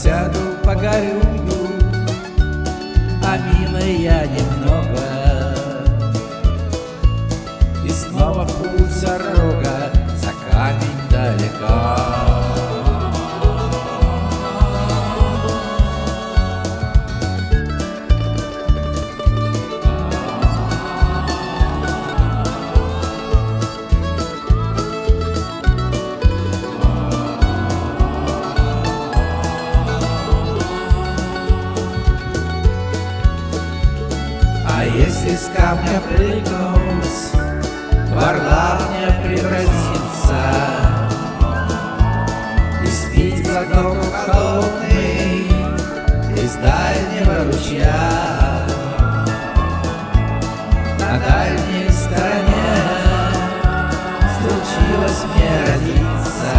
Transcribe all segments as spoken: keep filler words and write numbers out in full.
сяду, погорюю, а милая немного. И снова в путь дорога, за камень далеко. А если с камня прыгнуть, в орла мне превратиться и спить глоток холодный из дальнего ручья. На дальней стороне случилось мне родиться.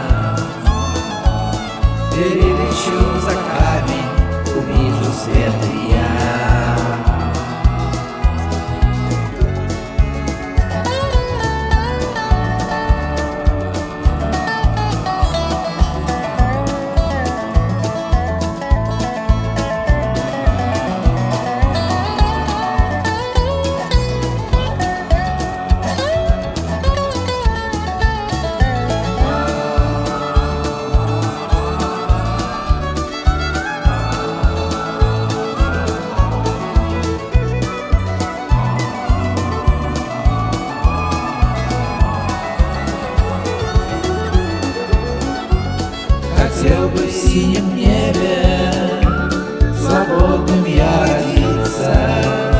Перелечу за камень, увижу свет и я. Хотел бы в синем небе свободным я родиться,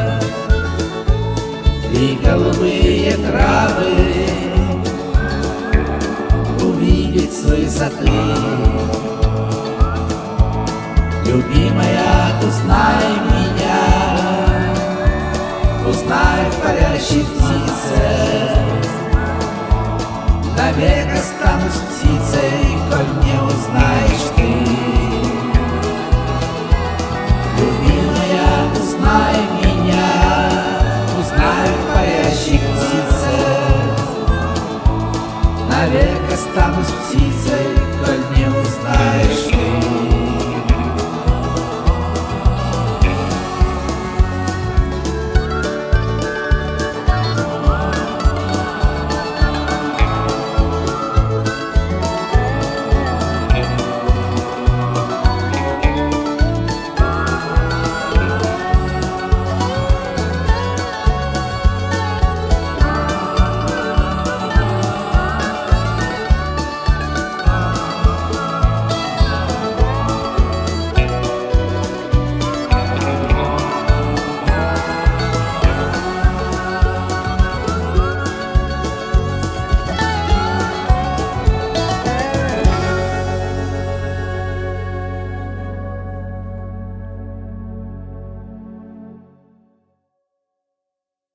и голубые травы увидеть с высоты. Любимая, узнай меня, узнай в парящей птице. Навек останусь птицей, коль не узнай